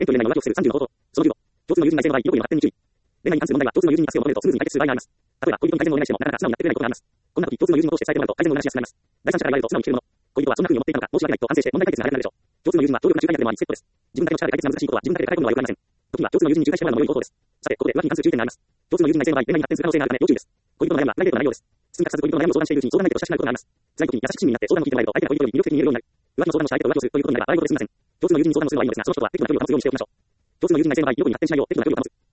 遠距離恋愛の浮気をする30の方法。その9を、共通の友人内政の場合、欲意の発展に注意。恋愛に関する問題は共通の友人に助けを求めるとスムーズに解決する場合があります。例えば、恋人に改善をお願いしても、なかなか素直にやってくれないことがあります。こんな時、共通の友人を通して伝えてもらうと改善を促しやすくなります。第三者から言われると素直に聞けるもの。恋人はそんな風に思っていたのか、申し訳ないと反省して問題解決に流れるのでしょう。共通の友人は協力な仲介役でもあり、セットです。自分だけの力で解決が難しいことは自分だけで抱え込むのは良くありません。時には共通の友人に仲介してもらうのも良い方法です。さて、ここで浮気に関する注意点があります。共通の友人内政の場合、恋愛に発展する可能性があるため要注意です。恋人の悩みはプライベートな内容です。包み隠さず恋人の悩みを相談しているうちに相談相手と親しくなることがあります。辛い時に優しく親身になって相談を聞いてもらえると相手が恋人より魅力的に見えるようになる。浮気の相談をした相手と浮気をするということになれば笑い事ですみません。共通の友人に相談をするのはいいのですが、その人は適度な距離を保つようにしておきましょう。共通の友人内政の場合、欲に発展しないよう適度な距離を保つ。